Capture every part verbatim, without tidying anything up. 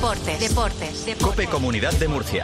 Deportes. Deportes. Deportes. COPE Comunidad de Murcia.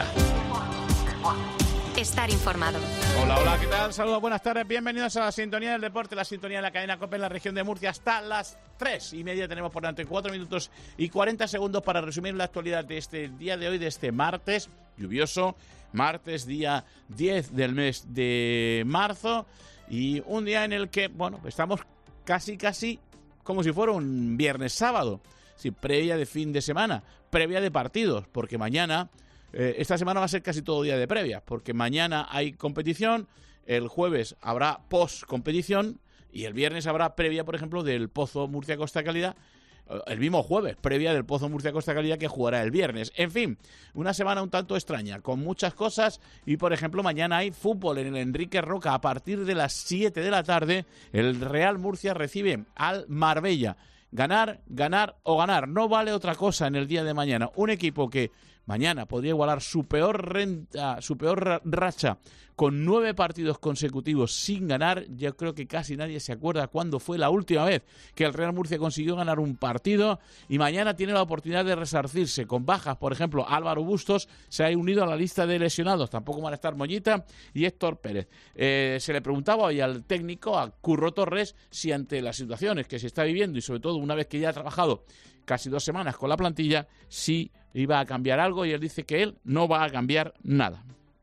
Estar informado. Hola, hola, ¿qué tal? Saludos, buenas tardes, bienvenidos a la sintonía del deporte, la sintonía de la cadena COPE en la región de Murcia. Hasta las tres y media tenemos por delante cuatro minutos y cuarenta segundos para resumir la actualidad de este día de hoy, de este martes lluvioso, martes día diez del mes de marzo, y un día en el que, bueno, estamos casi, casi como si fuera un viernes sábado, sí, previa de fin de semana, previa de partidos, porque mañana... Eh, esta semana va a ser casi todo día de previa, porque mañana hay competición, el jueves habrá post-competición y el viernes habrá previa, por ejemplo, del Pozo Murcia-Costa Calida, eh, el mismo jueves, previa del Pozo Murcia-Costa Calida que jugará el viernes. En fin, una semana un tanto extraña, con muchas cosas, y por ejemplo mañana hay fútbol en el Enrique Roca a partir de las siete de la tarde. El Real Murcia recibe al Marbella. Ganar, ganar o ganar, no vale otra cosa en el día de mañana. Un equipo que mañana podría igualar su peor renta, su peor racha con nueve partidos consecutivos sin ganar. Yo creo que casi nadie se acuerda cuándo fue la última vez que el Real Murcia consiguió ganar un partido, y mañana tiene la oportunidad de resarcirse con bajas. Por ejemplo, Álvaro Bustos se ha unido a la lista de lesionados, tampoco van a estar Mollita y Héctor Pérez. Eh, se le preguntaba hoy al técnico, a Curro Torres, si ante las situaciones que se está viviendo y sobre todo una vez que ya ha trabajado casi dos semanas con la plantilla, si iba a cambiar algo, y él dice que él no va a cambiar nada.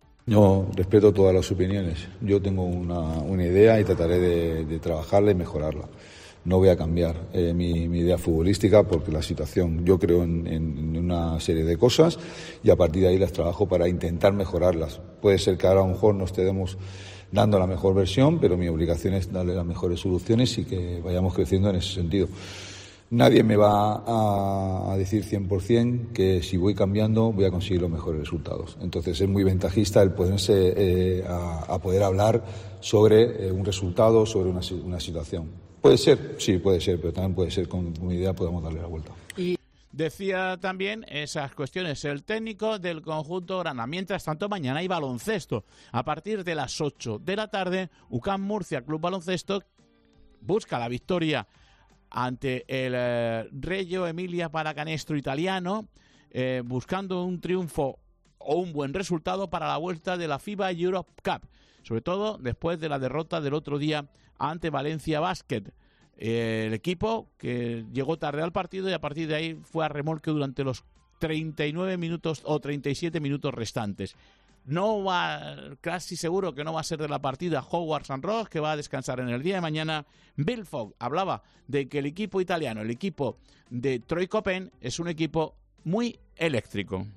Yo respeto todas las opiniones. Yo tengo una, una idea y trataré de, de trabajarla y mejorarla. No voy a cambiar eh, mi, mi idea futbolística, porque la situación, yo creo en, en una serie de cosas y a partir de ahí las trabajo para intentar mejorarlas. Puede ser que ahora a lo mejor nos estemos dando la mejor versión, pero mi obligación es darle las mejores soluciones y que vayamos creciendo en ese sentido. Nadie me va a decir cien por ciento que si voy cambiando voy a conseguir los mejores resultados. Entonces es muy ventajista el ponerse eh, a, a poder hablar sobre eh, un resultado, sobre una, una situación. ¿Puede ser? Sí, puede ser, pero también puede ser con una idea podamos darle la vuelta. Y decía también esas cuestiones el técnico del conjunto grana. Mientras tanto, mañana hay baloncesto. A partir de las ocho de la tarde, U C A M Murcia Club Baloncesto busca la victoria ante el eh, Reggio Emilia Paracanestro italiano, eh, buscando un triunfo o un buen resultado para la vuelta de la FIBA Europe Cup, sobre todo después de la derrota del otro día ante Valencia Basket. Eh, el equipo que llegó tarde al partido y a partir de ahí fue a remolque durante los treinta y nueve minutos o treinta y siete minutos restantes. No va, casi seguro que no va a ser de la partida Howard San Ross, que va a descansar en el día de mañana. Bill Fogg hablaba de que el equipo italiano, el equipo de Troy Copen, es un equipo muy eléctrico.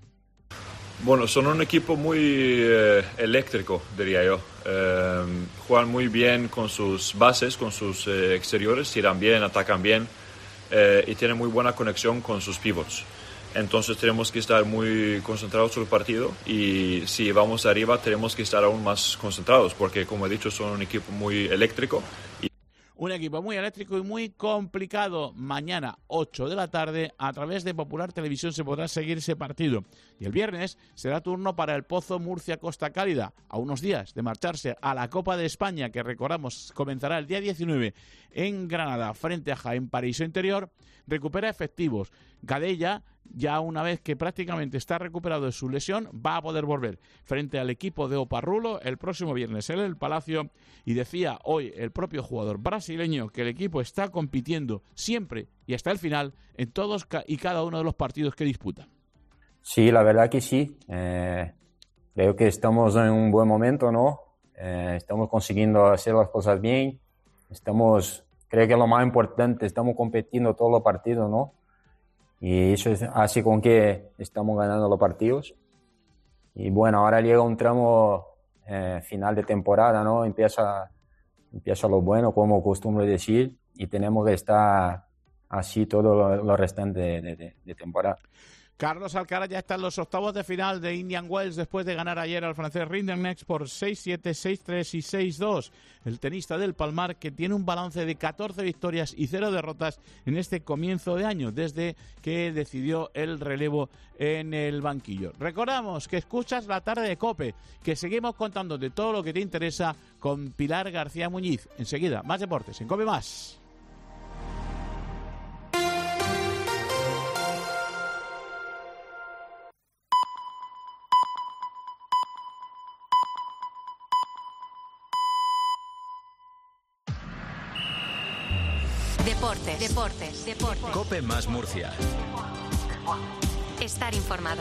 Bueno, son un equipo muy eh, eléctrico, diría yo. Eh, juegan muy bien con sus bases, con sus eh, exteriores, tiran bien, atacan bien eh, y tienen muy buena conexión con sus pivots. Entonces tenemos que estar muy concentrados sobre el partido, y si vamos arriba tenemos que estar aún más concentrados, porque como he dicho son un equipo muy eléctrico. Y... Un equipo muy eléctrico y muy complicado. Mañana, ocho de la tarde, a través de Popular Televisión se podrá seguir ese partido. Y el viernes será turno para el Pozo Murcia-Costa Cálida, a unos días de marcharse a la Copa de España, que recordamos comenzará el día diecinueve en Granada frente a Jaén Paraíso Interior. Recupera efectivos. Gadella, ya una vez que prácticamente está recuperado de su lesión, va a poder volver frente al equipo de Oparrulo el próximo viernes en el Palacio. Y decía hoy el propio jugador brasileño que el equipo está compitiendo siempre y hasta el final en todos y cada uno de los partidos que disputa. Sí, la verdad que sí. Eh, creo que estamos en un buen momento, ¿no? Eh, estamos consiguiendo hacer las cosas bien. Estamos, creo que es lo más importante, estamos compitiendo todos los partidos, ¿no? Y eso es así con que estamos ganando los partidos. Y bueno, ahora llega un tramo eh, final de temporada, ¿no? Empieza, empieza lo bueno, como acostumbro decir, y tenemos que estar así todo lo, lo restante de, de, de temporada. Carlos Alcaraz ya está en los octavos de final de Indian Wells después de ganar ayer al francés Rinderknecht por seis siete, seis tres y seis dos. El tenista del Palmar, que tiene un balance de catorce victorias y cero derrotas en este comienzo de año, desde que decidió el relevo en el banquillo. Recordamos que escuchas la tarde de COPE, que seguimos contando de todo lo que te interesa con Pilar García Muñiz. Enseguida, más deportes en COPE Más. Deportes, deportes, deportes. COPE más Murcia. Estar informado.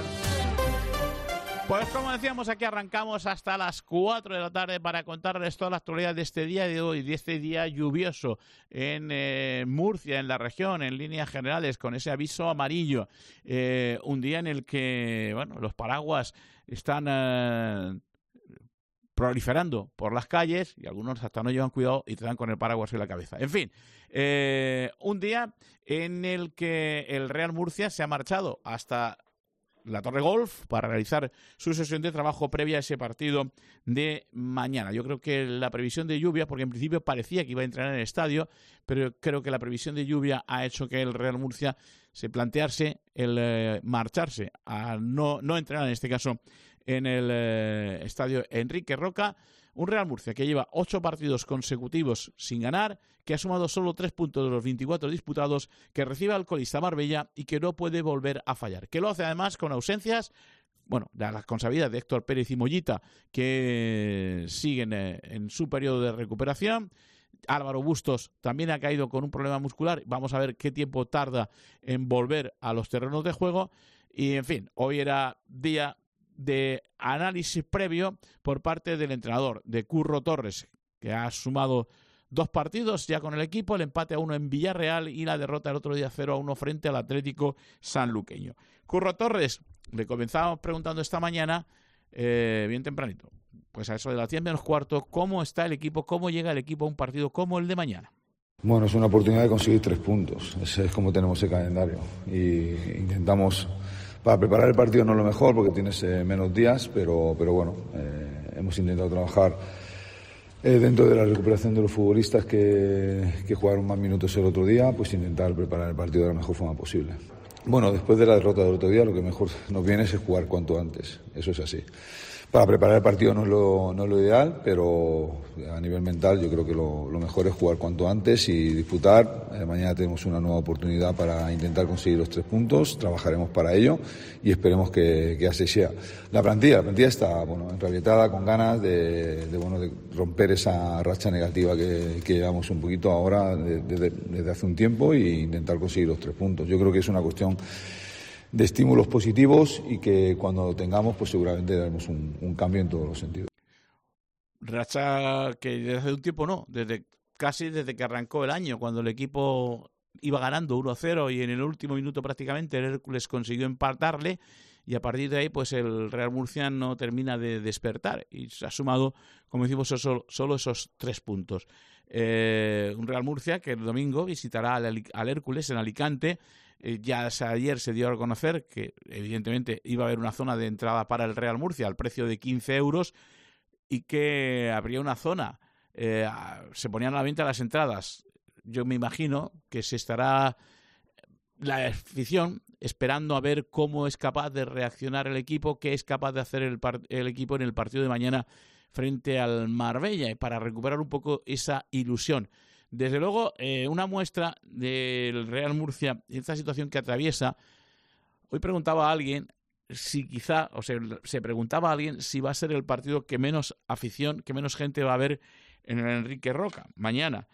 Pues como decíamos, aquí arrancamos hasta las cuatro de la tarde para contarles toda la actualidad de este día de hoy, de este día lluvioso en eh, Murcia, en la región, en líneas generales, con ese aviso amarillo. Eh, un día en el que, bueno, los paraguas están eh, proliferando por las calles y algunos hasta no llevan cuidado y te dan con el paraguas en la cabeza. En fin, eh, un día en el que el Real Murcia se ha marchado hasta la Torre Golf para realizar su sesión de trabajo previa a ese partido de mañana. Yo creo que la previsión de lluvia, porque en principio parecía que iba a entrenar en el estadio, pero creo que la previsión de lluvia ha hecho que el Real Murcia se plantearse el eh, marcharse a no, no entrenar en este caso en el eh, estadio Enrique Roca. Un Real Murcia que lleva ocho partidos consecutivos sin ganar, que ha sumado solo tres puntos de los veinticuatro disputados, que recibe al colista Marbella y que no puede volver a fallar. Que lo hace además con ausencias, bueno, de la responsabilidad de Héctor Pérez y Mollita, que siguen eh, en su periodo de recuperación. Álvaro Bustos también ha caído con un problema muscular. Vamos a ver qué tiempo tarda en volver a los terrenos de juego. Y, en fin, hoy era día de análisis previo por parte del entrenador, de Curro Torres, que ha sumado dos partidos ya con el equipo, el empate a uno en Villarreal y la derrota el otro día cero a uno frente al Atlético Sanluqueño. Curro Torres, le comenzábamos preguntando esta mañana, eh, bien tempranito, pues a eso de las diez menos cuarto, ¿cómo está el equipo? ¿Cómo llega el equipo a un partido como el de mañana? Bueno, es una oportunidad de conseguir tres puntos, ese es como tenemos el calendario y intentamos. Para preparar el partido no es lo mejor porque tienes eh, menos días, pero, pero bueno, eh, hemos intentado trabajar eh, dentro de la recuperación de los futbolistas que, que jugaron más minutos el otro día, pues intentar preparar el partido de la mejor forma posible. Bueno, después de la derrota del otro día, lo que mejor nos viene es jugar cuanto antes, eso es así. Para preparar el partido no es lo, no es lo ideal, pero a nivel mental yo creo que lo, lo mejor es jugar cuanto antes y disputar. Eh, mañana tenemos una nueva oportunidad para intentar conseguir los tres puntos, trabajaremos para ello y esperemos que, que así sea. La plantilla, la plantilla está bueno, enrabietada, con ganas de, de, bueno, de romper esa racha negativa que, que llevamos un poquito ahora de, de, desde hace un tiempo e intentar conseguir los tres puntos. Yo creo que es una cuestión de estímulos positivos y que cuando lo tengamos pues seguramente daremos un, un cambio en todos los sentidos. Racha que desde hace un tiempo no, desde casi desde que arrancó el año, cuando el equipo iba ganando uno a cero y en el último minuto prácticamente el Hércules consiguió empatarle y a partir de ahí pues el Real Murcia no termina de despertar y se ha sumado, como decimos, solo, solo esos tres puntos. Eh, un Real Murcia que el domingo visitará al, al Hércules en Alicante. Eh, ya ayer se dio a conocer que evidentemente iba a haber una zona de entrada para el Real Murcia al precio de quince euros y que habría una zona, eh, se ponían a la venta las entradas. Yo me imagino que se estará la afición esperando a ver cómo es capaz de reaccionar el equipo, qué es capaz de hacer el, par- el equipo en el partido de mañana frente al Marbella, para recuperar un poco esa ilusión. Desde luego, eh, una muestra del Real Murcia en esta situación que atraviesa. Hoy preguntaba a alguien si quizá, o sea, se preguntaba a alguien si va a ser el partido que menos afición, que menos gente va a ver en el Enrique Roca mañana,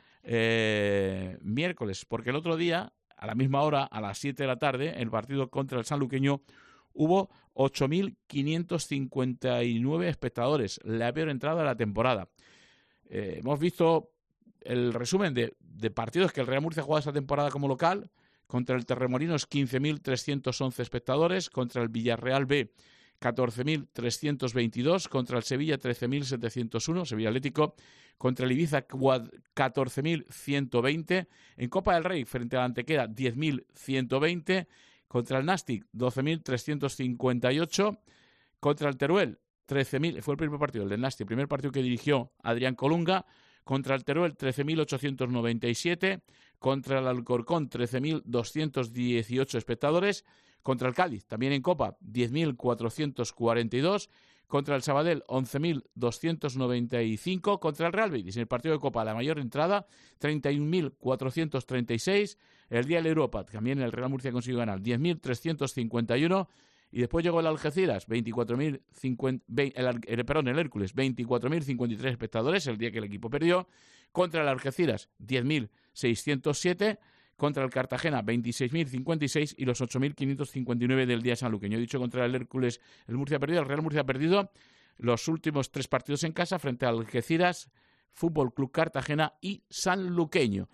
eh, miércoles, porque el otro día, a la misma hora, a las siete de la tarde, el partido contra el Sanluqueño, hubo ocho mil quinientos cincuenta y nueve espectadores, la peor entrada de la temporada. Eh, hemos visto el resumen de, de partidos que el Real Murcia ha jugado esta temporada como local. Contra el Terremolinos, quince mil trescientos once espectadores. Contra el Villarreal B, catorce mil trescientos veintidós. Contra el Sevilla, trece mil setecientos uno. Sevilla Atlético. Contra el Ibiza, catorce mil ciento veinte. En Copa del Rey, frente a la Antequera, diez mil ciento veinte. Contra el Nastic, doce mil trescientos cincuenta y ocho. Contra el Teruel, trece mil. Fue el primer partido, el del Nastic. El primer partido que dirigió Adrián Colunga. Contra el Teruel, trece mil ochocientos noventa y siete. Contra el Alcorcón, trece mil doscientos dieciocho espectadores. Contra el Cádiz, también en Copa, diez mil cuatrocientos cuarenta y dos. Contra el Sabadell, once mil doscientos noventa y cinco. Contra el Real Betis, en el partido de Copa, la mayor entrada, treinta y un mil cuatrocientos treinta y seis. El día de la Europa, también el Real Murcia consiguió ganar, diez mil trescientos cincuenta y uno. Y después llegó el Algeciras, veinticuatro mil cincuenta, el, el, perdón, el Hércules, veinticuatro mil cincuenta y tres espectadores, el día que el equipo perdió. Contra el Algeciras, diez mil seiscientos siete. contra el Cartagena, veintiséis mil cincuenta y seis, y los ocho mil quinientos cincuenta y nueve del día sanluqueño. He dicho contra el Hércules, el Murcia ha perdido, el Real Murcia ha perdido los últimos tres partidos en casa frente al Algeciras, Fútbol Club Cartagena y Sanluqueño.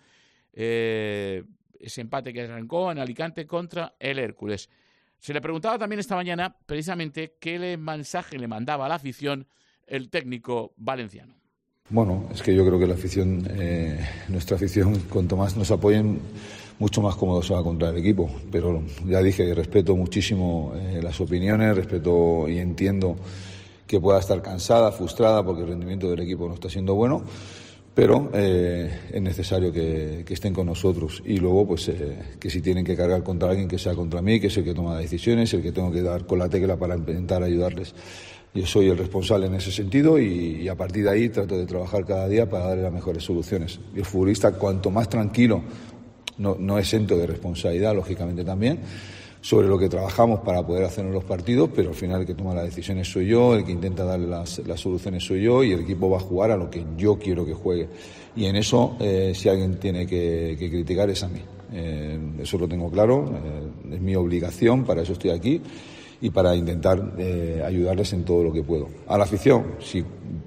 Eh, ese empate que arrancó en Alicante contra el Hércules. Se le preguntaba también esta mañana precisamente qué le mensaje le mandaba a la afición el técnico valenciano. Bueno, es que yo creo que la afición, eh, nuestra afición, cuanto más nos apoyen, mucho más cómodo se va a encontrar el equipo. Pero ya dije, respeto muchísimo eh, las opiniones, respeto y entiendo que pueda estar cansada, frustrada, porque el rendimiento del equipo no está siendo bueno, pero eh, es necesario que, que estén con nosotros. Y luego, pues, eh, que si tienen que cargar contra alguien, que sea contra mí, que es el que toma decisiones, el que tengo que dar con la tecla para intentar ayudarles. Yo soy el responsable en ese sentido y, y a partir de ahí trato de trabajar cada día para darle las mejores soluciones. Y el futbolista, cuanto más tranquilo, no, no exento de responsabilidad, lógicamente también, sobre lo que trabajamos para poder hacer en los partidos, pero al final el que toma las decisiones soy yo, el que intenta darle las, las soluciones soy yo, y el equipo va a jugar a lo que yo quiero que juegue. Y en eso, eh, si alguien tiene que, que criticar, es a mí. Eh, eso lo tengo claro, eh, es mi obligación, para eso estoy aquí, y para intentar eh, ayudarles en todo lo que puedo. A la afición, si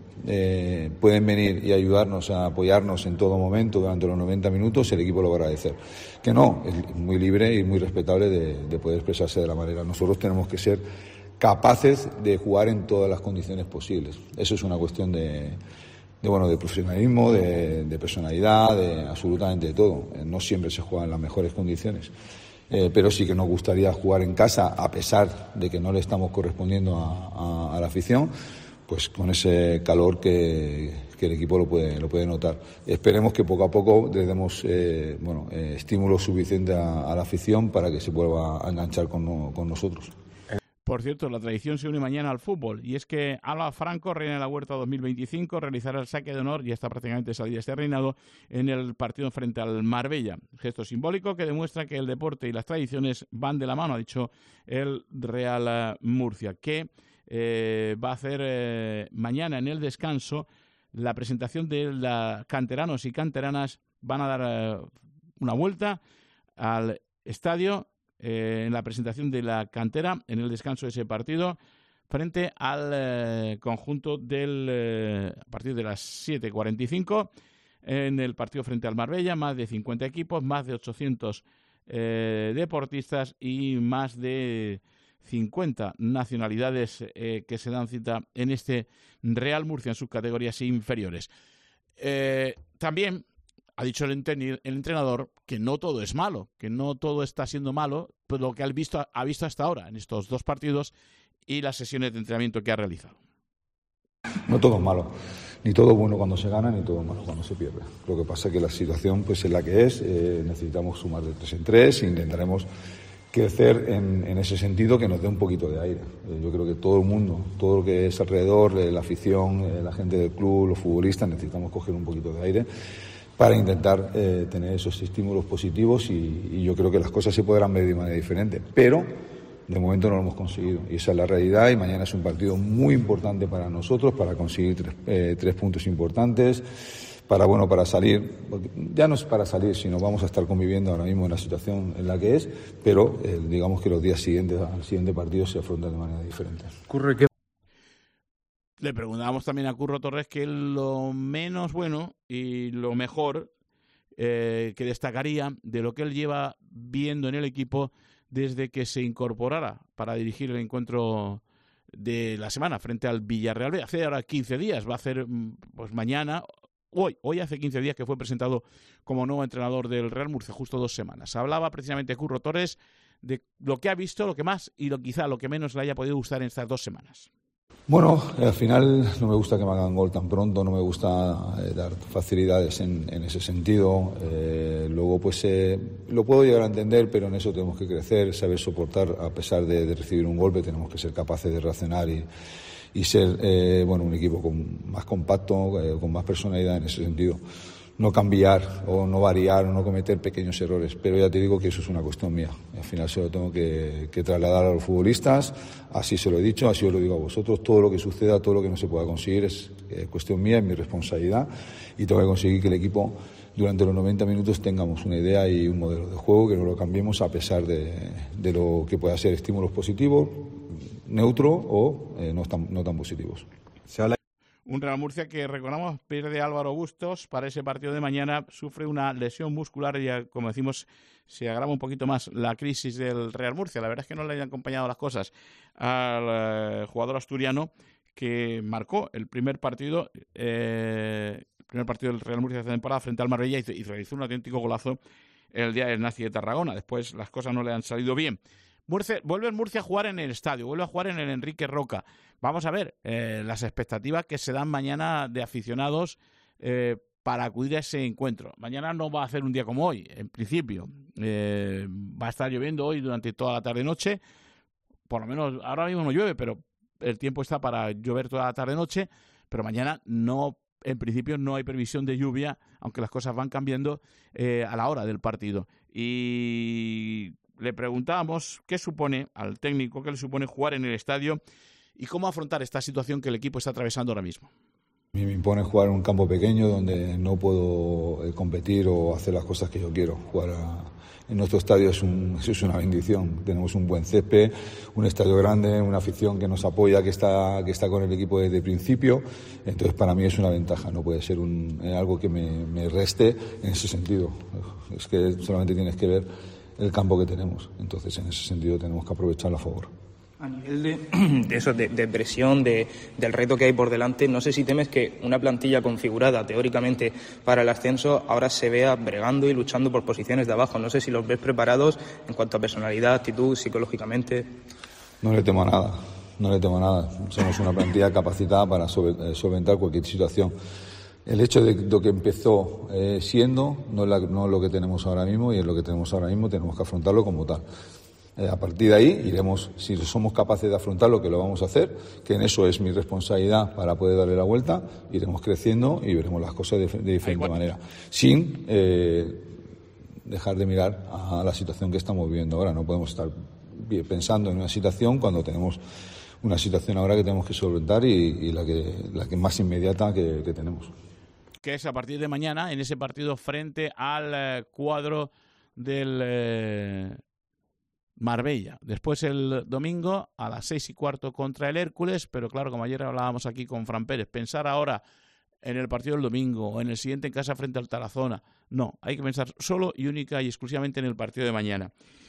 eh, pueden venir y ayudarnos, a apoyarnos en todo momento durante los noventa minutos, el equipo lo va a agradecer. Que no, es muy libre y muy respetable de, de poder expresarse de la manera. Nosotros tenemos que ser capaces de jugar en todas las condiciones posibles. Eso es una cuestión de, de bueno, de profesionalismo, de, de personalidad, de absolutamente de todo. No siempre se juega en las mejores condiciones. Eh, pero sí que nos gustaría jugar en casa, a pesar de que no le estamos correspondiendo a, a, a la afición, pues con ese calor que, que el equipo lo puede, lo puede notar. Esperemos que poco a poco le demos eh, bueno, eh, estímulo suficiente a, a la afición para que se vuelva a enganchar con, no, con nosotros. Por cierto, la tradición se une mañana al fútbol, y es que Alba Franco, reina de la Huerta dos mil veinticinco, realizará el saque de honor, y está prácticamente salida este reinado, en el partido frente al Marbella. Gesto simbólico que demuestra que el deporte y las tradiciones van de la mano, ha dicho el Real Murcia, que eh, va a hacer eh, mañana en el descanso la presentación de los canteranos y canteranas. Van a dar eh, una vuelta al estadio Eh, en la presentación de la cantera, en el descanso de ese partido, frente al eh, conjunto del, eh, a partir de las siete cuarenta y cinco, en el partido frente al Marbella, más de cincuenta equipos, más de ochocientos eh, deportistas y más de cincuenta nacionalidades eh, que se dan cita en este Real Murcia en sus categorías inferiores. Eh, también ha dicho el, el entrenador que no todo es malo, que no todo está siendo malo, pues lo que ha visto, ha visto hasta ahora en estos dos partidos y las sesiones de entrenamiento que ha realizado. No todo es malo, ni todo bueno cuando se gana, ni todo malo cuando se pierde. Lo que pasa es que la situación pues es la que es, eh, necesitamos sumar de tres en tres e intentaremos crecer en, en ese sentido, que nos dé un poquito de aire. Eh, yo creo que todo el mundo, todo lo que es alrededor, eh, la afición, eh, la gente del club, los futbolistas, necesitamos coger un poquito de aire para intentar eh, tener esos estímulos positivos y, y yo creo que las cosas se podrán ver de manera diferente, pero de momento no lo hemos conseguido y esa es la realidad. Y mañana es un partido muy importante para nosotros, para conseguir tres, eh, tres puntos importantes, para bueno para salir, porque ya no es para salir, sino vamos a estar conviviendo ahora mismo en la situación en la que es, pero eh, digamos que los días siguientes al siguiente partido se afrontan de manera diferente. Ocurre que le preguntábamos también a Curro Torres que lo menos bueno y lo mejor eh, que destacaría de lo que él lleva viendo en el equipo desde que se incorporara para dirigir el encuentro de la semana frente al Villarreal. Hace ahora quince días, va a hacer pues mañana, hoy, hoy hace quince días que fue presentado como nuevo entrenador del Real Murcia, justo dos semanas. Hablaba precisamente Curro Torres de lo que ha visto, lo que más y lo quizá lo que menos le haya podido gustar en estas dos semanas. Bueno, al final no me gusta que me hagan gol tan pronto, no me gusta eh, dar facilidades en, en ese sentido. Eh, luego, pues eh, lo puedo llegar a entender, pero en eso tenemos que crecer, saber soportar a pesar de, de recibir un golpe. Tenemos que ser capaces de reaccionar y, y ser eh, bueno un equipo con más compacto, eh, con más personalidad en ese sentido. No cambiar o no variar o no cometer pequeños errores, pero ya te digo que eso es una cuestión mía. Al final se lo tengo que, que trasladar a los futbolistas, así se lo he dicho, así os lo digo a vosotros. Todo lo que suceda, todo lo que no se pueda conseguir es eh, cuestión mía, es mi responsabilidad y tengo que conseguir que el equipo durante los noventa minutos tengamos una idea y un modelo de juego, que no lo cambiemos a pesar de, de lo que pueda ser estímulos positivos, neutro o eh, no, tan, no tan positivos. Se habla... Un Real Murcia que, recordamos, pierde a Álvaro Bustos para ese partido de mañana, sufre una lesión muscular y, ya, como decimos, se agrava un poquito más la crisis del Real Murcia. La verdad es que no le han acompañado las cosas al eh, jugador asturiano que marcó el primer partido eh, el primer partido del Real Murcia de esta temporada frente al Marbella y, y realizó un auténtico golazo el día del Nazi de Tarragona. Después las cosas no le han salido bien. Murcia, vuelve el Murcia a jugar en el estadio, vuelve a jugar en el Enrique Roca. Vamos a ver eh, las expectativas que se dan mañana de aficionados eh, para acudir a ese encuentro. Mañana no va a ser un día como hoy, en principio. Eh, va a estar lloviendo hoy durante toda la tarde-noche. Por lo menos ahora mismo no llueve, pero el tiempo está para llover toda la tarde-noche. Pero mañana no, en principio no hay previsión de lluvia, aunque las cosas van cambiando eh, a la hora del partido. Y le preguntábamos qué supone al técnico, qué le supone jugar en el estadio y cómo afrontar esta situación que el equipo está atravesando ahora mismo. A mí me impone jugar en un campo pequeño donde no puedo eh, competir o hacer las cosas que yo quiero. Jugar a, en nuestro estadio es, un, es una bendición. Tenemos un buen césped, un estadio grande, una afición que nos apoya, que está, que está con el equipo desde el principio. Entonces, para mí es una ventaja. No puede ser un, eh, algo que me, me reste en ese sentido. Es que solamente tienes que ver el campo que tenemos. Entonces, en ese sentido, tenemos que aprovecharlo a favor. A nivel de, de eso, de, de presión, de, del reto que hay por delante, no sé si temes que una plantilla configurada teóricamente para el ascenso ahora se vea bregando y luchando por posiciones de abajo. No sé si los ves preparados en cuanto a personalidad, actitud, psicológicamente. No le temo a nada, no le temo a nada. Somos una plantilla capacitada para solventar cualquier situación. El hecho de lo que empezó eh, siendo no es, la, no es lo que tenemos ahora mismo, y es lo que tenemos ahora mismo, tenemos que afrontarlo como tal. Eh, a partir de ahí iremos, si somos capaces de afrontarlo, que lo vamos a hacer, que en eso es mi responsabilidad para poder darle la vuelta, iremos creciendo y veremos las cosas de, de diferente manera, sin eh, dejar de mirar a la situación que estamos viviendo ahora. No podemos estar pensando en una situación cuando tenemos una situación ahora que tenemos que solventar y, y la que la que más inmediata que, que tenemos. Que es a partir de mañana, en ese partido frente al eh, cuadro del eh, Marbella. Después el domingo a las seis y cuarto contra el Hércules, pero claro, como ayer hablábamos aquí con Fran Pérez, pensar ahora en el partido del domingo o en el siguiente en casa frente al Tarazona, no, hay que pensar solo y única y exclusivamente en el partido de mañana.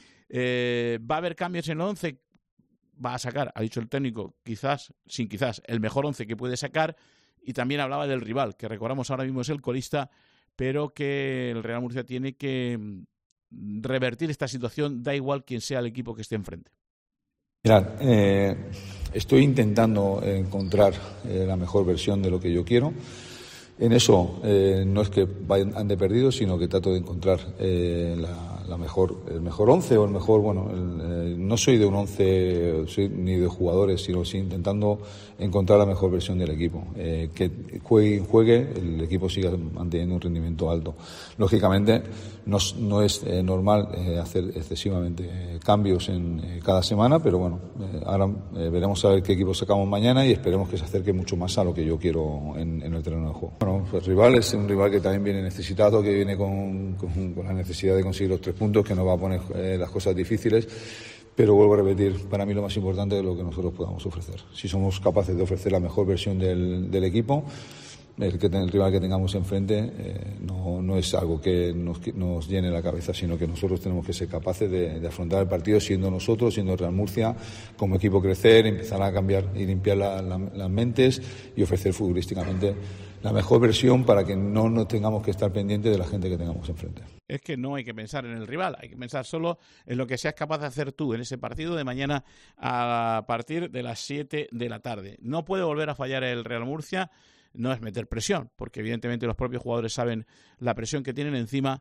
Eh, ¿Va a haber cambios en el once? Va a sacar, ha dicho el técnico, quizás, sin quizás, el mejor once que puede sacar, y también hablaba del rival, que recordamos ahora mismo es el colista, pero que el Real Murcia tiene que revertir esta situación, da igual quién sea el equipo que esté enfrente. Mirad, eh, estoy intentando encontrar eh, la mejor versión de lo que yo quiero. En eso eh, no es que vayan, ande perdidos, sino que trato de encontrar eh, la, la mejor, el mejor once o el mejor, bueno, el, eh, no soy de un once soy ni de jugadores, sino sí intentando encontrar la mejor versión del equipo, eh, que juegue, juegue, el equipo siga manteniendo un rendimiento alto. Lógicamente no, no es eh, normal eh, hacer excesivamente eh, cambios en eh, cada semana, pero bueno, eh, ahora eh, veremos a ver qué equipo sacamos mañana y esperemos que se acerque mucho más a lo que yo quiero en, en el terreno de juego. Bueno, pues el rival es un rival que también viene necesitado, que viene con, con, con la necesidad de conseguir los tres puntos, que nos va a poner eh, las cosas difíciles, pero vuelvo a repetir, para mí lo más importante es lo que nosotros podamos ofrecer. Si somos capaces de ofrecer la mejor versión del, del equipo, el, que, el rival que tengamos enfrente eh, no, no es algo que nos, que nos llene la cabeza, sino que nosotros tenemos que ser capaces de, de afrontar el partido siendo nosotros, siendo Real Murcia, como equipo crecer, empezar a cambiar y limpiar la, la, las mentes y ofrecer futbolísticamente la mejor versión para que no nos tengamos que estar pendientes de la gente que tengamos enfrente. Es que no hay que pensar en el rival, hay que pensar solo en lo que seas capaz de hacer tú en ese partido de mañana a partir de las siete de la tarde. No puede volver a fallar el Real Murcia, no es meter presión, porque evidentemente los propios jugadores saben la presión que tienen encima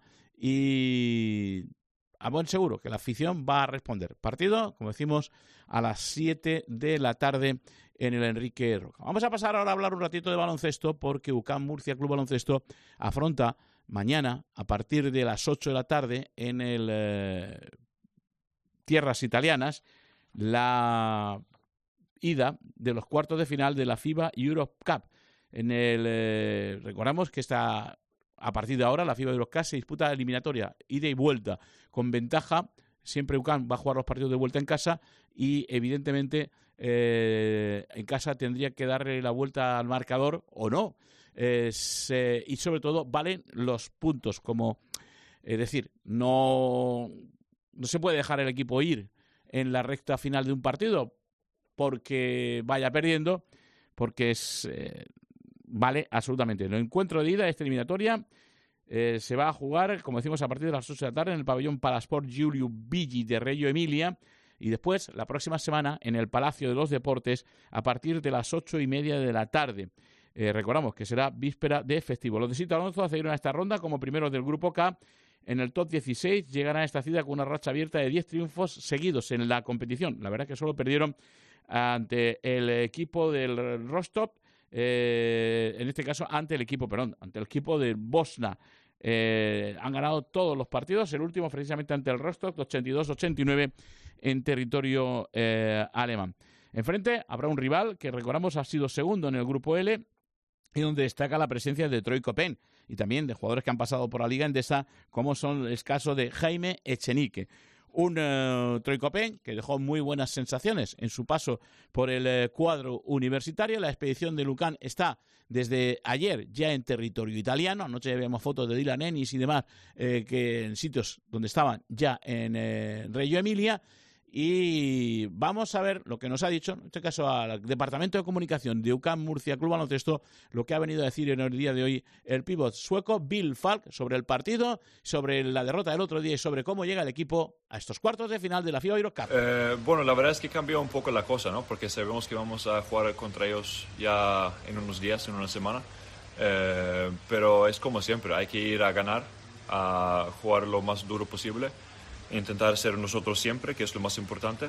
y a buen seguro que la afición va a responder. Partido, como decimos, a las siete de la tarde en el Enrique Roca. Vamos a pasar ahora a hablar un ratito de baloncesto, porque U C A M Murcia Club Baloncesto afronta mañana a partir de las ocho de la tarde en el eh, Tierras Italianas la ida de los cuartos de final de la FIBA Europe Cup. En el eh, recordamos que esta a partir de ahora la FIBA Eurocup se disputa eliminatoria, ida y vuelta, con ventaja. Siempre UCAM va a jugar los partidos de vuelta en casa y, evidentemente, eh, en casa tendría que darle la vuelta al marcador o no. Eh, se, y, sobre todo, valen los puntos. Como, es decir, no, no se puede dejar el equipo ir en la recta final de un partido porque vaya perdiendo, porque es eh, vale absolutamente. El encuentro de ida, esta eliminatoria, Eh, se va a jugar, como decimos, a partir de las ocho de la tarde en el pabellón Palasport Giulio Viggi de Reggio Emilia, y después, la próxima semana, en el Palacio de los Deportes a partir de las ocho y media de la tarde. Eh, recordamos que será víspera de festivo. Los de Sito Alonso accedieron a esta ronda como primeros del Grupo K. En el top dieciséis llegarán a esta cita con una racha abierta de diez triunfos seguidos en la competición. La verdad es que solo perdieron ante el equipo del Rostov, eh, en este caso ante el equipo, perdón, ante el equipo de Bosna. Eh, han ganado todos los partidos, el último precisamente ante el Rostock, ochenta y dos ochenta y nueve en territorio eh, alemán. Enfrente habrá un rival que, recordamos, ha sido segundo en el grupo L y donde destaca la presencia de Troy Copen y también de jugadores que han pasado por la Liga Endesa, como son el caso de Jaime Echenique. Un uh, Troy Copen que dejó muy buenas sensaciones en su paso por el uh, cuadro universitario. La expedición de Lucan está desde ayer ya en territorio italiano. Anoche ya vemos fotos de Dylan Ennis y demás eh, que en sitios donde estaban ya en eh, Reggio Emilia. Y vamos a ver lo que nos ha dicho, en este caso al Departamento de Comunicación de UCAM Murcia Club Baloncesto, lo que ha venido a decir en el día de hoy el pívot sueco Bill Falk sobre el partido, sobre la derrota del otro día y sobre cómo llega el equipo a estos cuartos de final de la FIBA Eurocup. Eh, bueno, la verdad es que cambió un poco la cosa, ¿no? Porque sabemos que vamos a jugar contra ellos ya en unos días, en una semana. Eh, pero es como siempre, hay que ir a ganar, a jugar lo más duro posible. Intentar ser nosotros siempre, que es lo más importante.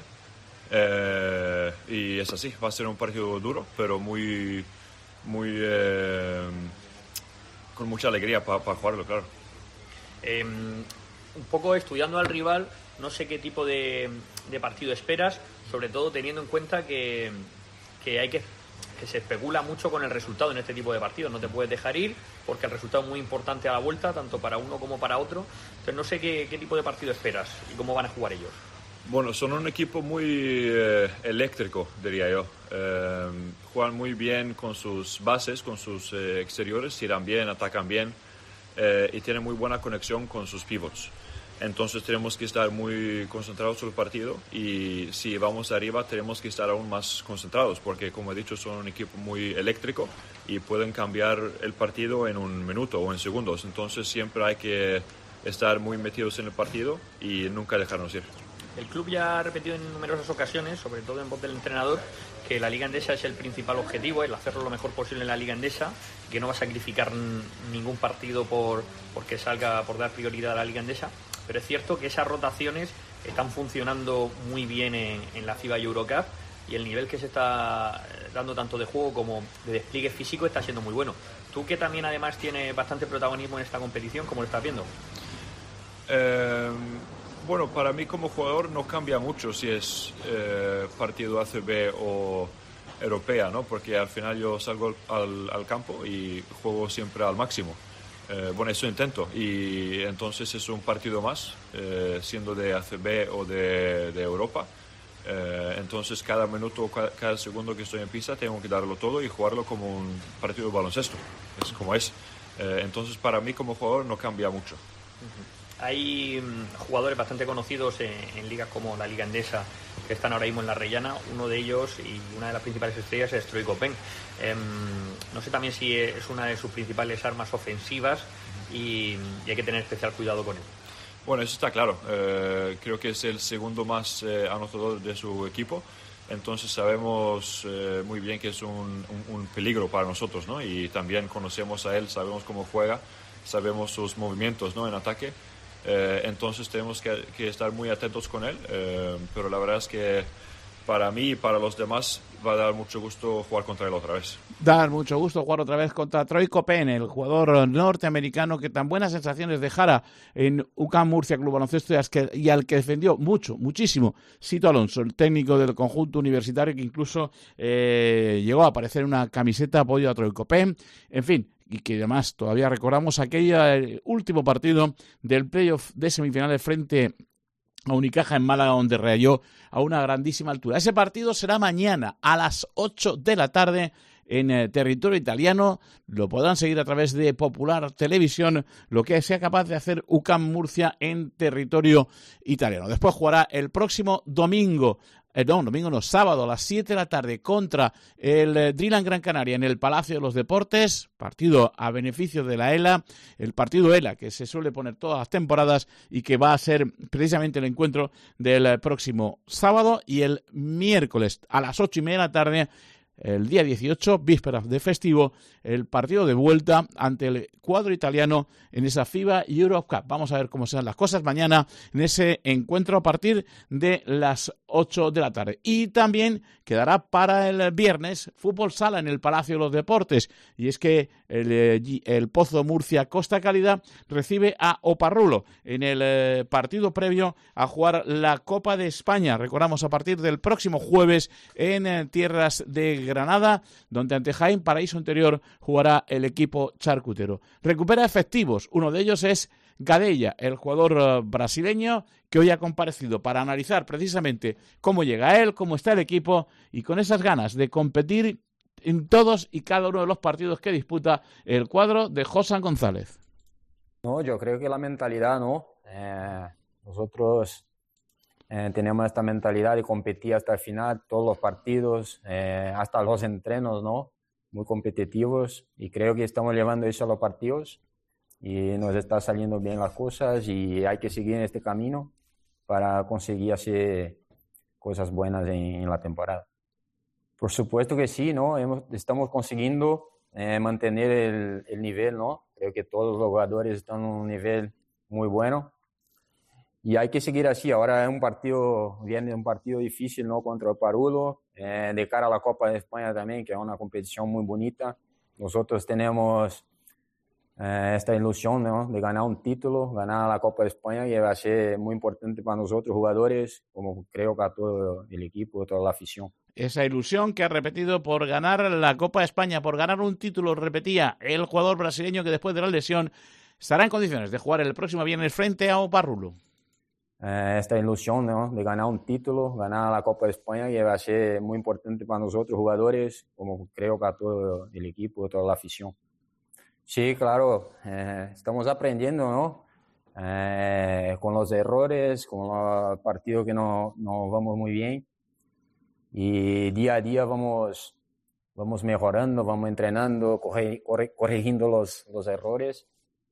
Eh, y es así, va a ser un partido duro, pero muy, muy eh, con mucha alegría para pa jugarlo, claro. Eh, un poco estudiando al rival, no sé qué tipo de, de partido esperas, sobre todo teniendo en cuenta que, que hay que que se especula mucho con el resultado en este tipo de partidos. No te puedes dejar ir porque el resultado es muy importante a la vuelta, tanto para uno como para otro. Entonces no sé qué, qué tipo de partido esperas y cómo van a jugar ellos. Bueno, son un equipo muy eh, eléctrico, diría yo. Eh, juegan muy bien con sus bases, con sus eh, exteriores, tiran bien, atacan bien eh, y tienen muy buena conexión con sus pivots. Entonces tenemos que estar muy concentrados sobre el partido y si vamos arriba tenemos que estar aún más concentrados porque, como he dicho, son un equipo muy eléctrico y pueden cambiar el partido en un minuto o en segundos. Entonces siempre hay que estar muy metidos en el partido y nunca dejarnos ir. El club ya ha repetido en numerosas ocasiones, sobre todo en voz del entrenador, que la Liga Endesa es el principal objetivo, el hacerlo lo mejor posible en la Liga Endesa, que no va a sacrificar ningún partido por porque salga por dar prioridad a la Liga Endesa. Pero es cierto que esas rotaciones están funcionando muy bien en, en la FIBA Eurocup y el nivel que se está dando tanto de juego como de despliegue físico está siendo muy bueno. Tú, que también además tienes bastante protagonismo en esta competición, ¿cómo lo estás viendo? Eh, bueno, para mí como jugador no cambia mucho si es eh, partido A C B o europea, ¿no? Porque al final yo salgo al, al campo y juego siempre al máximo. Eh, bueno, eso intento y entonces es un partido más, eh, siendo de A C B o de, de Europa. Eh, entonces cada minuto, cada, cada segundo que estoy en pista tengo que darlo todo y jugarlo como un partido de baloncesto, es como es. Eh, entonces para mí como jugador no cambia mucho. Uh-huh. Hay um, jugadores bastante conocidos en, en ligas como la Liga Endesa que están ahora mismo en la Rellana. Uno de ellos y una de las principales estrellas es Troy Copen. Eh, no sé también si es una de sus principales armas ofensivas y, y hay que tener especial cuidado con él. Bueno, eso está claro. Eh, creo que es el segundo más eh, anotador de su equipo. Entonces sabemos eh, muy bien que es un, un, un peligro para nosotros, ¿no? Y también conocemos a él, sabemos cómo juega, sabemos sus movimientos, ¿no? En ataque. Eh, entonces tenemos que, que estar muy atentos con él, eh, pero la verdad es que para mí y para los demás va a dar mucho gusto jugar contra él otra vez. Dar mucho gusto jugar otra vez contra Troy Copen, el jugador norteamericano que tan buenas sensaciones dejara en UCAM Murcia Club Baloncesto y al que defendió mucho, muchísimo Sito Alonso, el técnico del conjunto universitario, que incluso eh, llegó a aparecer en una camiseta apoyo a Troy Copen. En fin, y que además todavía recordamos aquel último partido del playoff de semifinales frente a Unicaja en Málaga, donde rayó a una grandísima altura. Ese partido será mañana a las ocho de la tarde en eh, territorio italiano. Lo podrán seguir a través de Popular Televisión, lo que sea capaz de hacer U C A M Murcia en territorio italiano. Después jugará el próximo domingo, eh, no, domingo no, sábado a las siete de la tarde contra el eh, Dreamland Gran Canaria en el Palacio de los Deportes, partido a beneficio de la E L A, el partido E L A que se suele poner todas las temporadas y que va a ser precisamente el encuentro del eh, próximo sábado, y el miércoles a las ocho y media de la tarde, el día dieciocho, vísperas de festivo, el partido de vuelta ante el cuadro italiano en esa FIBA Europe Cup. Vamos a ver cómo serán las cosas mañana en ese encuentro a partir de las ocho de la tarde. Y también quedará para el viernes fútbol sala en el Palacio de los Deportes. Y es que el, el Pozo Murcia Costa Cálida recibe a Oparrulo en el eh, partido previo a jugar la Copa de España. Recordamos, a partir del próximo jueves en eh, tierras de Granada, donde ante Jaén Paraíso Interior jugará el equipo charcutero. Recupera efectivos, uno de ellos es Gadella, el jugador uh, brasileño, que hoy ha comparecido para analizar precisamente cómo llega él, cómo está el equipo, y con esas ganas de competir en todos y cada uno de los partidos que disputa el cuadro de Josan González. No, yo creo que la mentalidad, ¿no? Eh, nosotros eh, tenemos esta mentalidad de competir hasta el final, todos los partidos, eh, hasta los entrenos, ¿no? Muy competitivos, y creo que estamos llevando eso a los partidos y nos está saliendo bien las cosas, y hay que seguir en este camino para conseguir hacer cosas buenas en, en la temporada. Por supuesto que sí, ¿no? Hemos, estamos consiguiendo eh, mantener el, el nivel, ¿no? Creo que todos los jugadores están en un nivel muy bueno y hay que seguir así. Ahora es un partido, viene un partido difícil, ¿no? Contra el Parulo, eh, de cara a la Copa de España también, que es una competición muy bonita. Nosotros tenemos eh, esta ilusión, ¿no? De ganar un título, ganar la Copa de España, que va a ser muy importante para nosotros jugadores, como creo que a todo el equipo, toda la afición. Esa ilusión que ha repetido por ganar la Copa de España, por ganar un título, repetía el jugador brasileño, que después de la lesión estará en condiciones de jugar el próximo viernes frente a Oparrulo. Eh, esta ilusión, ¿no? De ganar un título, ganar la Copa de España, que va a ser muy importante para nosotros jugadores, como creo que a todo el equipo, toda la afición. Sí, claro, eh, estamos aprendiendo, ¿no? Eh, con los errores, con los partidos que no, no vamos muy bien, y día a día vamos, vamos mejorando, vamos entrenando, corre, corre, corrigiendo los, los errores.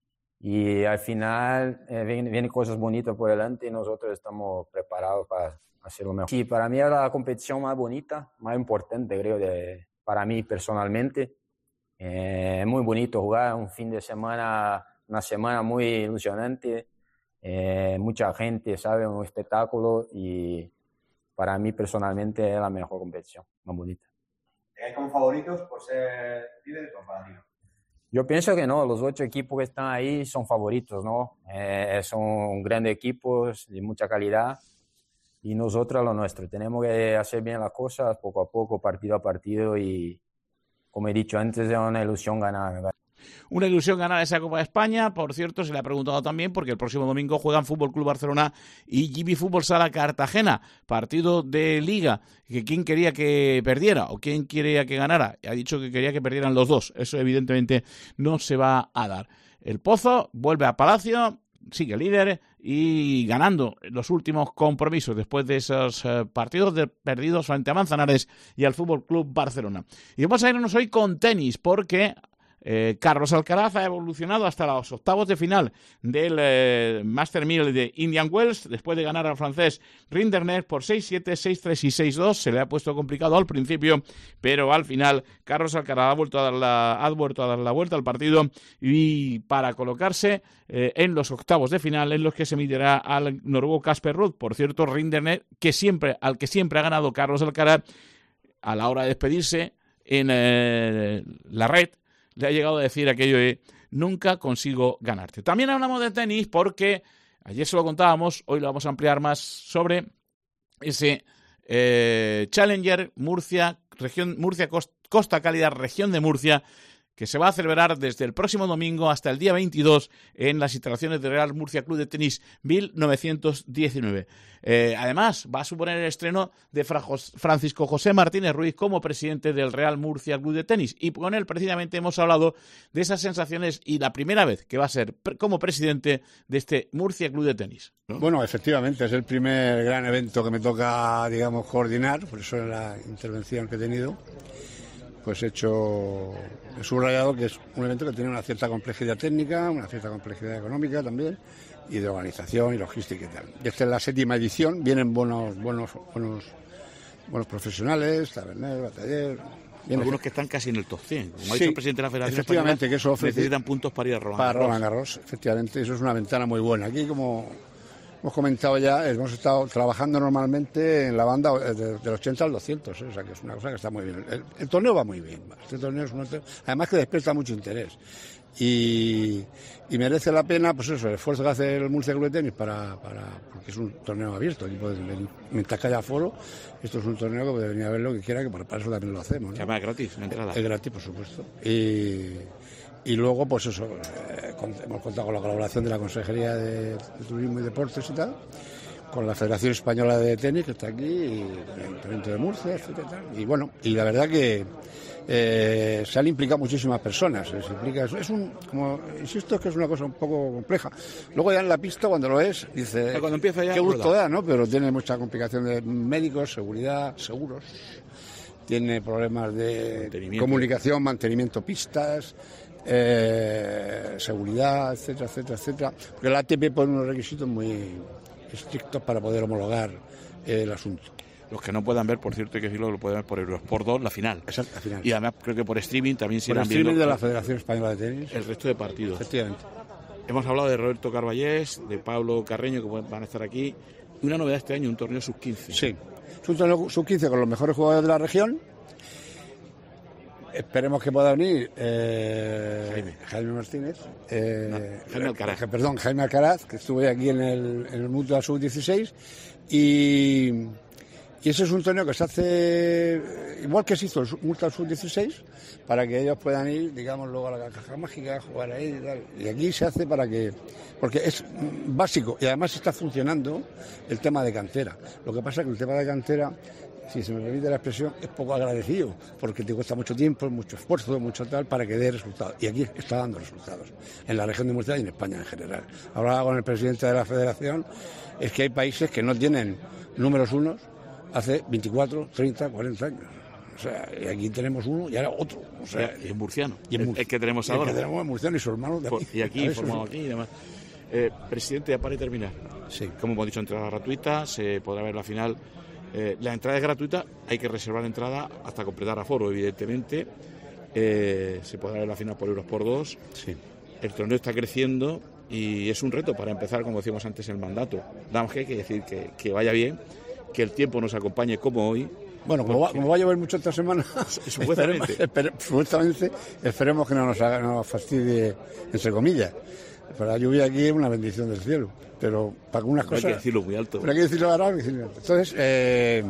Y al final eh, vienen, vienen cosas bonitas por delante y nosotros estamos preparados para hacerlo mejor. Sí, para mí es la competición más bonita, más importante, creo, de, para mí personalmente. Eh, es muy bonito jugar un fin de semana, una semana muy ilusionante, eh, mucha gente, ¿sabe? Un espectáculo, y para mí personalmente es la mejor competición, más bonita. ¿Hay como favoritos por ser líderes o para ti? Yo pienso que no, los ocho equipos que están ahí son favoritos, ¿no? Eh, son grandes equipos de mucha calidad, y nosotros lo nuestro. Tenemos que hacer bien las cosas poco a poco, partido a partido, y como he dicho antes, es una ilusión ganar. Una ilusión ganar esa Copa de España. Por cierto, se le ha preguntado también porque el próximo domingo juegan Fútbol Club Barcelona y G B Fútbol Sala Cartagena, partido de Liga, que quién quería que perdiera o quién quería que ganara. Ha dicho que quería que perdieran los dos. Eso evidentemente no se va a dar. El Pozo vuelve a Palacio, sigue líder y ganando los últimos compromisos después de esos eh, partidos de perdidos frente a Manzanares y al Fútbol Club Barcelona. Y vamos a irnos hoy con tenis, porque Eh, Carlos Alcaraz ha evolucionado hasta los octavos de final del eh, Master mil de Indian Wells, después de ganar al francés Rinderknech por seis siete, seis tres y seis dos. Se le ha puesto complicado al principio, pero al final Carlos Alcaraz ha vuelto a dar la, ha vuelto a dar la vuelta al partido, y para colocarse eh, en los octavos de final, en los que se medirá al noruego Casper Ruud. Por cierto, Rinderknech, que siempre, al que siempre ha ganado Carlos Alcaraz, a la hora de despedirse en eh, la red, le ha llegado a decir aquello de nunca consigo ganarte. También hablamos de tenis porque ayer se lo contábamos, hoy lo vamos a ampliar más sobre ese eh, Challenger Murcia, región Murcia Costa Cálida, región de Murcia, que se va a celebrar desde el próximo domingo hasta el día veintidós en las instalaciones del Real Murcia Club de Tenis mil novecientos diecinueve. Eh, además, va a suponer el estreno de Francisco José Martínez Ruiz como presidente del Real Murcia Club de Tenis, y con él precisamente hemos hablado de esas sensaciones y la primera vez que va a ser pre- como presidente de este Murcia Club de Tenis, ¿no? Bueno, efectivamente, es el primer gran evento que me toca, digamos, coordinar, por eso en la intervención que he tenido pues he hecho, he subrayado que es un evento que tiene una cierta complejidad técnica, una cierta complejidad económica también, y de organización y logística y tal. Esta es la séptima edición, vienen buenos, buenos, buenos, buenos profesionales, taberner, bataller. Algunos que están casi en el top cien, como ha Sí, dicho el presidente de la Federación efectivamente, Española, que eso ofrece, necesitan puntos para ir a Roland para Garros. Roland Garros, efectivamente, eso es una ventana muy buena. Aquí, como hemos comentado ya, hemos estado trabajando normalmente en la banda de, del ochenta al doscientos, ¿eh? O sea que es una cosa que está muy bien. El, el torneo va muy bien, este torneo es un torneo, además que despierta mucho interés. Y, y merece la pena, pues eso, el esfuerzo que hace el Murcia Club de Tenis para, para, porque es un torneo abierto, aquí puedes venir, mientras que haya foro, esto es un torneo que puede venir a ver lo que quiera, que para eso también lo hacemos, ¿no? Que además es gratis, la entrada. Es gratis, por supuesto. Y, y luego, pues eso, eh, con, hemos contado con la colaboración de la Consejería de, de Turismo y Deportes y tal, con la Federación Española de Tenis, que está aquí, y el Ayuntamiento de Murcia, etcétera. Y bueno, y la verdad que eh, se han implicado muchísimas personas. Se implica, es un, como insisto, es que es una cosa un poco compleja. Luego ya en la pista, cuando lo es, dice, cuando empieza ya, qué gusto rueda. da, ¿no? Pero tiene mucha complicación de médicos, seguridad, seguros. Tiene problemas de Mantenimiento. comunicación, mantenimiento pistas, eh, seguridad, etcétera, etcétera, etcétera. Porque la A T P pone unos requisitos muy estrictos para poder homologar eh, el asunto. Los que no puedan ver, por cierto, hay que decirlo, lo pueden ver por Eurosport dos, la final. Exacto, la final. Y además creo que por streaming también se Por el irán viendo streaming de la Federación Española de Tenis. el resto de partidos. Efectivamente. Hemos hablado de Roberto Carballés, de Pablo Carreño, que van a estar aquí. Y una novedad este año, un torneo sub quince. Sí, es un torneo sub quince con los mejores jugadores de la región. Esperemos que pueda venir eh, Jaime. Jaime Martínez. Eh, No, Jaime Alcaraz. eh, Perdón, Jaime Alcaraz, que estuve aquí en el, en el Mutua sub dieciséis. Y, y ese es un torneo que se hace igual que se hizo el Mutua sub dieciséis, para que ellos puedan ir, digamos, luego a la caja mágica, jugar ahí y tal. Y aquí se hace para que, porque es básico y además está funcionando el tema de cantera. Lo que pasa es que el tema de cantera, si se me permite la expresión, es poco agradecido, porque te cuesta mucho tiempo, mucho esfuerzo, mucho tal, para que dé resultados. Y aquí está dando resultados, en la región de Murcia y en España en general. Hablaba con el presidente de la federación, es que hay países que no tienen números unos hace veinticuatro, treinta, cuarenta años. O sea, y aquí tenemos uno y ahora otro. O sea, Y en murciano. y en el, Murcia. el que tenemos Y el ahora. que tenemos es murciano y su hermano de aquí. Y aquí, A eso formado sí. aquí y demás. Eh, presidente, ya para terminar. Sí. Como hemos dicho, entrada gratuita, se podrá ver la final. Eh, la entrada es gratuita, hay que reservar entrada hasta completar aforo, evidentemente. Eh, se podrá ver la final por euros por dos. Sí. El torneo está creciendo y es un reto para empezar, como decíamos antes, el mandato. Nada más que hay que decir que, que vaya bien, que el tiempo nos acompañe como hoy. Bueno, como va, como va a llover mucho esta semana, Supuestamente. esperemos, espere- supuestamente, esperemos que no nos, haga, no nos fastidie, entre comillas. Pero la lluvia aquí es una bendición del cielo, pero para algunas No hay cosas... que decirlo muy alto. Pero hay que decirlo ahora, hay que decirlo alto. Entonces, eh,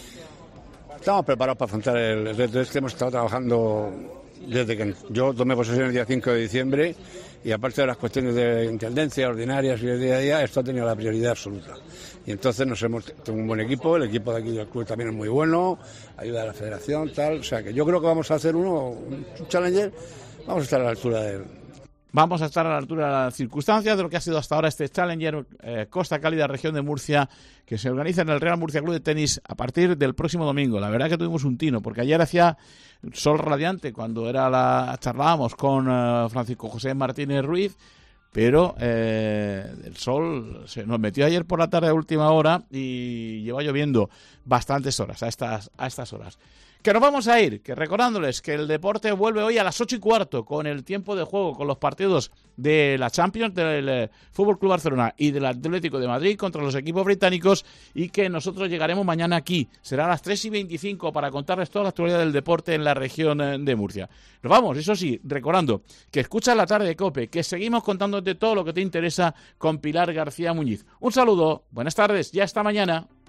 estamos preparados para afrontar el reto este. Hemos estado trabajando desde que yo tomé posesión el día cinco de diciembre, y aparte de las cuestiones de intendencia ordinarias y de día a día, esto ha tenido la prioridad absoluta. Y entonces nos hemos tengo un buen equipo, el equipo de aquí del club también es muy bueno, ayuda a la federación, tal. O sea que yo creo que vamos a hacer uno, un challenger, vamos a estar a la altura de él. Vamos a estar a la altura de las circunstancias de lo que ha sido hasta ahora este Challenger eh, Costa Cálida, región de Murcia, que se organiza en el Real Murcia Club de Tenis a partir del próximo domingo. La verdad que tuvimos un tino, porque ayer hacía sol radiante cuando era la charlábamos con eh, Francisco José Martínez Ruiz, pero eh, el sol se nos metió ayer por la tarde a última hora y lleva lloviendo bastantes horas a estas, a estas horas. Que nos vamos a ir, que recordándoles que el deporte vuelve hoy a las ocho y cuarto con el tiempo de juego, con los partidos de la Champions, del eh, Fútbol Club Barcelona y del Atlético de Madrid contra los equipos británicos, y que nosotros llegaremos mañana aquí. Será a las tres y veinticinco para contarles toda la actualidad del deporte en la región eh, de Murcia. Nos vamos, eso sí, recordando que escuchas La Tarde de COPE, que seguimos contándote todo lo que te interesa con Pilar García Muñiz. Un saludo, buenas tardes y hasta mañana.